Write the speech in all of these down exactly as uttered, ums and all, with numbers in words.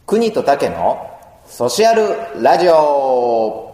国と竹のソシャルラジオ。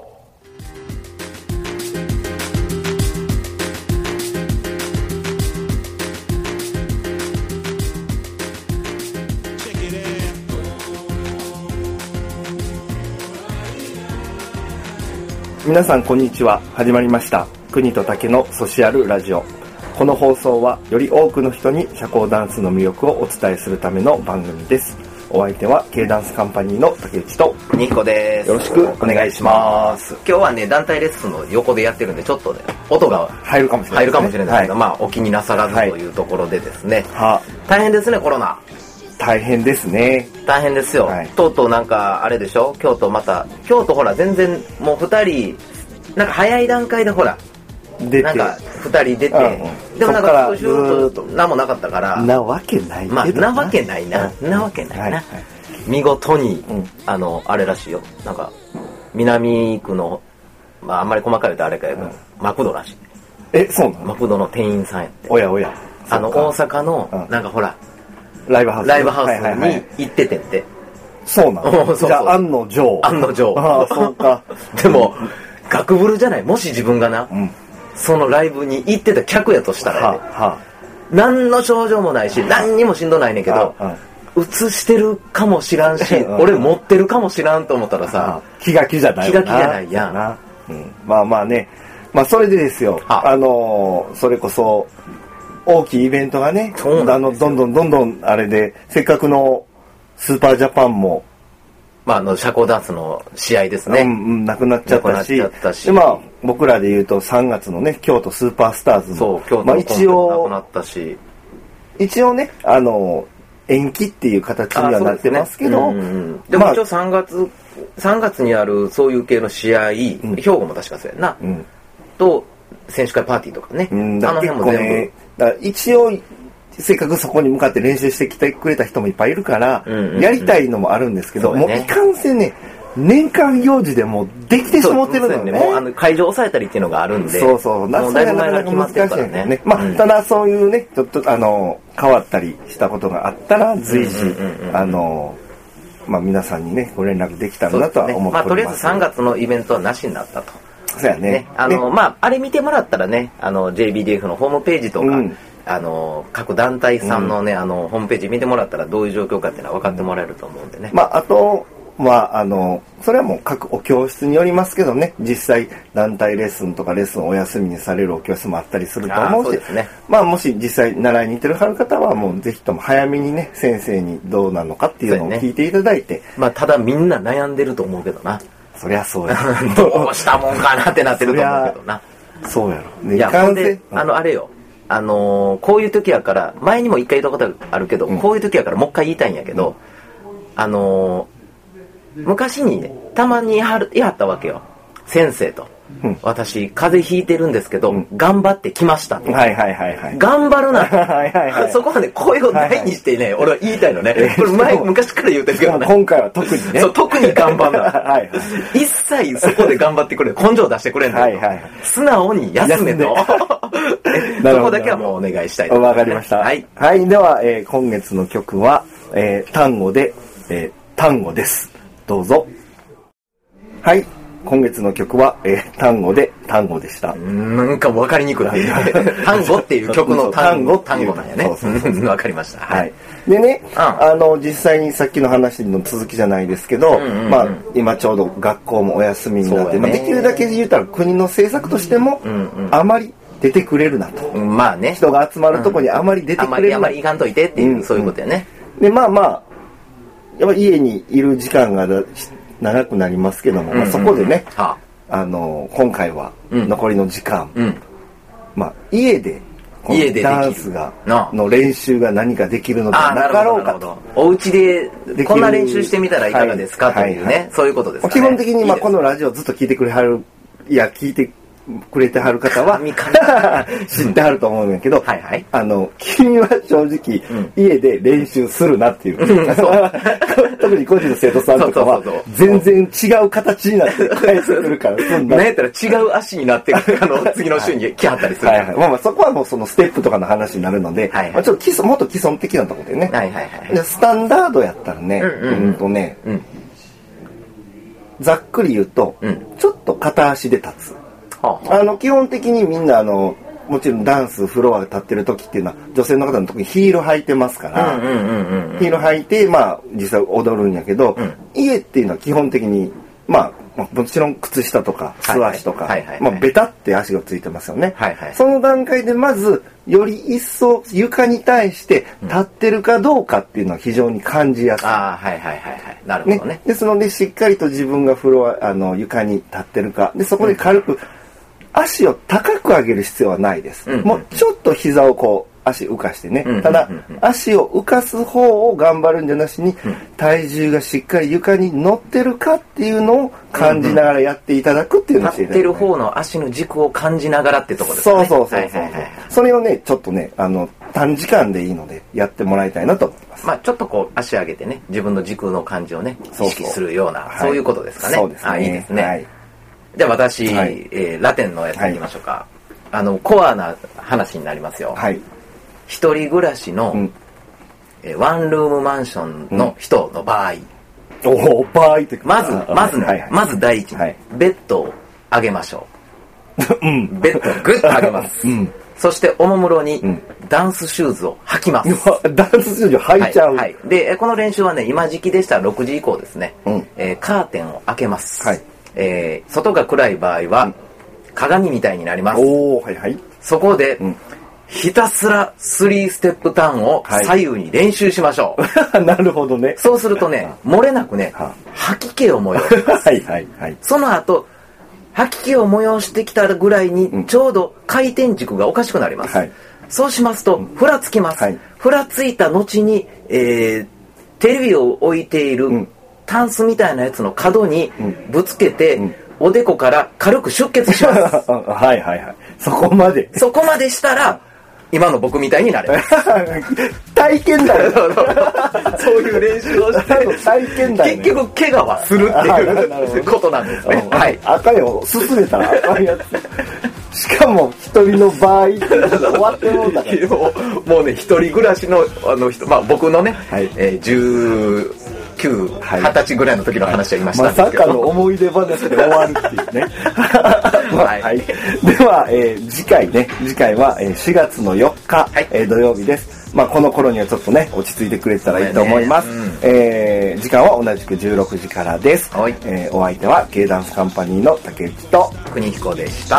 皆さんこんにちは。始まりました国と竹のソシャルラジオ。この放送はより多くの人に社交ダンスの魅力をお伝えするための番組です。お相手は K ダンスカンパニーの竹内とニッコです。 よろしくお願いします。 今日はね、団体レッスンの横でやってるんで、ちょっとね、音が入るかもしれないですね。 入るかもしれないですけど、 はい、 まあお気になさらずというところでですね、 は大変ですね、コロナ。 大変ですね。 大変ですよ、はい、とうとうなんかあれでしょ、京都また京都ほら全然もうふたりなんか早い段階でほら出てなんかふたり出て、うんうん、でもなんかずーっと何もなかったからなわけないけどな、 まあ、なわけないな、うん、なわけないな、はいはい、見事に、うん、あのあれらしいよ、なんか南区の、まあ、あんまり細かいとあれかやけど、うん、マクドらしい。 え、そうなの？ マクドの店員さんやって。 おやおや。 あの大阪の、うん、なんかほらライブハウスライブハウスに行っててって、はいはいはい、 そうなの？そうそう、じゃあ案の定案の定ああそうかでもガクブルじゃない、もし自分がな、うん、そのライブに行ってた客やとしたら、ね、はあはあ、何の症状もないし、何にもしんどないねんけど、はあはあ、映してるかもしらんし俺持ってるかもしらんと思ったらさ、 気が気じゃない気が気じゃないやんな、 うん、まあまあね、まあそれでですよ、あ、あのー、それこそ大きいイベントがね、あのどんどんどんどんあれで、せっかくのスーパージャパンもまあ、あの社交ダンスの試合ですね、 うんうん、なくなっちゃったし、でまあ僕らで言うとさんがつのね京都スーパースターズも、 そう京都のコンペもなくなったし、 一応ねあの延期っていう形にはなってますけど、 で, ねうんうん、でも一応さんがつさんがつにあるそういう系の試合、うん、兵庫も確かそうやな、うん、と選手会パーティーとかね、うん、だあの辺も全部、ね、だから一応せっかくそこに向かって練習してきてくれた人もいっぱいいるから、うんうんうん、やりたいのもあるんですけど、ね、もういかんせんね年間行事でもうできてしまってるのよね。 もうあの会場抑えたりっていうのがあるんで、 そうそう、なかなか難しいですね。ねまあ、うん、ただそういうねちょっとあの変わったりしたことがあったら随時、うんうんうんうん、あのまあ皆さんにねご連絡できたらなとは思っております。 まあとりあえずさんがつのイベントはなしになったと。 そうやね。 ねあの、ね、まああれ見てもらったらね、あの ジェイビーディーエフ のホームページとか。うんあの各団体さんのね、うん、あのホームページ見てもらったらどういう状況かっていうのは分かってもらえると思うんでね、 まああとはあのそれはもう各お教室によりますけどね、実際団体レッスンとかレッスンをお休みにされるお教室もあったりすると思うし、 そうですね、 まあもし実際習いに行ってる方はもうぜひとも早めにね先生にどうなのかっていうのを聞いていただいて、ね、 まあただみんな悩んでると思うけどな、 そりゃそうやどうしたもんかなってなってると思うけどな、 そうやろ、ね、 いやほんで、うん、あのあれよ、あのー、こういう時やから前にも一回言ったことあるけど、うん、こういう時やからもう一回言いたいんやけど、うん、あのー、昔にねたまに言いはったわけよ、先生と、うん、私風邪ひいてるんですけど、うん、頑張ってきましたと、 はいはいはいはい、 頑張るなはいはい、はい、 そこはね声を大にしてね、はいはい、俺は言いたいのね、これ前昔から言うてるけどね、 今回は特にね、 そう特に頑張るなはい、はい、一切そこで頑張ってくれ根性出してくれんの、はいはい、素直に休めとそこだけはもうお願いしたいと、 ね、わかりました、はい、はい、では、えー、今月の曲は、えー、単語で、えー、単語です。どうぞ。はい、今月の曲は、えー、単語で単語でした。 なんか分かりにくい単語っていう曲の単語単語なんやね。そうそうそうそう分かりました、 はい、でね、うん、あの実際にさっきの話の続きじゃないですけど、うんうんうん、まあ今ちょうど学校もお休みになって、ね、まあ、できるだけ言うたら国の政策としても、うんうん、あまり出てくれるなと、 うん、まあね、 人が集まるとこにあまり出てくれるな、 うん、あまりあまり行かんといてっていう、うん、そういうことやね。 でまあまあやっぱ家にいる時間が長くなりますけども、うんうんうん、まあ、そこでね、はあ、あの今回は残りの時間、うん、まあ家でこのダンスがの練習が何かできるのではなかろうかと、 お家でこんな練習してみたらいかがですか、はい、というね、はいはい、そういうことですかね。 基本的にまあこのラジオずっと聞いてくれはる、いや聞いてくれてはる方は知ってはると思うんやけど、はいはい、あの君は正直、うん、家で練習するなっていう、うん、特に個人の生徒さんとかは全然違う形になって帰ってくるからそんな何やったら違う足になってあの次の週に来はったりする、はいはい、 まあ、まあそこはもうそのステップとかの話になるので、はいはい、まあ、ちょっと基礎もっと基礎的なところでね、はいはいはい、でスタンダードやったらね、うんうん、うんとね、うん、ざっくり言うと、うん、ちょっと片足で立つ、はあはあ、あの基本的にみんなあのもちろんダンスフロアで立ってる時っていうのは女性の方の時にヒール履いてますから、うんうんうんうん、ヒール履いてまあ実際踊るんやけど、うん、家っていうのは基本的にまあもちろん靴下とか素足とか、はいはいはいはい、まあベタって足がついてますよね、はいはい、その段階でまずより一層床に対して立ってるかどうかっていうのは非常に感じやすい、うん、ああはいはいはいはいなるほどね、ねですのでしっかりと自分がフロアあの床に立ってるかでそこで軽く、うん、足を高く上げる必要はないです、うんうんうん、もうちょっと膝をこう足浮かしてね、うんうんうんうん、ただ足を浮かす方を頑張るんじゃなしに、うん、体重がしっかり床に乗ってるかっていうのを感じながらやっていただくっていうのをしていただく、 立ってる方の足の軸を感じながらってところですね。 そうそうそうそう、はいはいはい、それをねちょっとねあの短時間でいいのでやってもらいたいなと思います。 まあちょっとこう足上げてね自分の軸の感じをね意識するような そう, そういうことですかね。 そうですね。 あいいですね。はい、 じゃあ私、はい、えー、ラテンのやついきましょうか、はい、あのコアな話になりますよ。はい、一人暮らしの、うんえー、ワンルームマンションの人の場合、 うん、お場合ってまずまずね、はいはい、まず第一に、はい、ベッドを上げましょう、うん、ベッドをグッと上げます、うん、そしておもむろに、うん、ダンスシューズを履きます。 ダンスシューズを履いちゃう、 はいはい、でこの練習はね今時期でしたらろくじ以降ですね、うんえー、カーテンを開けます、はいえー、外が暗い場合は、うん、鏡みたいになります。おー、はいはい、そこで、うん、ひたすらスリーステップターンを左右に練習しましょう、 はい、なるほどね。 そうするとね漏れなくね吐き気を催しますはいはい、はい、その後吐き気を催してきたぐらいにちょうど回転軸がおかしくなります、はい、そうしますとふらつきます、はい、ふらついた後に、えー、テレビを置いている、うんタンスみたいなやつの角にぶつけて、うん、おでこから軽く出血しますはいはいはいそこまでそこまでしたら今の僕みたいになれます体験だよそういう練習をして体験だよ、ね、 結局怪我はするっていうことなんですねはい赤いを進めたら赤いやつしかも一人の場合終わってもんだからもうね一人暮らしのあの人まあ僕のね、はいえー、じゅうきゅう、はたちぐらいの時の話は言いましたんですけど、 まさかの思い出話で終わるっていうねはい、はい、では、えー、次回ね次回はしがつのよっか、はいえー、土曜日です。まあこの頃にはちょっとね落ち着いてくれたらいいと思います、ねうんえー、時間は同じくじゅうろくじからです、はいえー、お相手は K ダンスカンパニーの竹内と国彦でした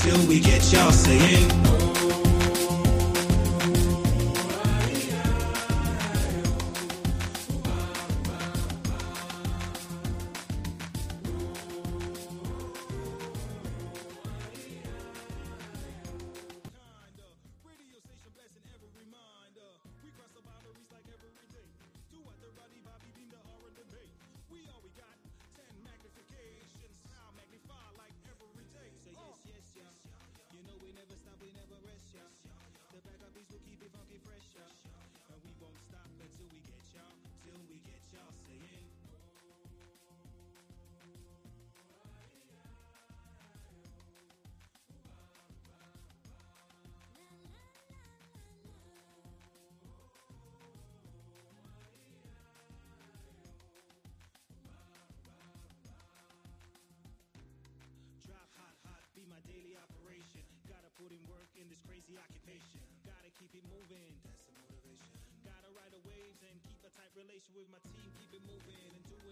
。Put in work in this crazy occupation. Gotta keep it moving, that's the motivation. Gotta ride the waves and keep a tight relation with my team. Keep it moving and do it.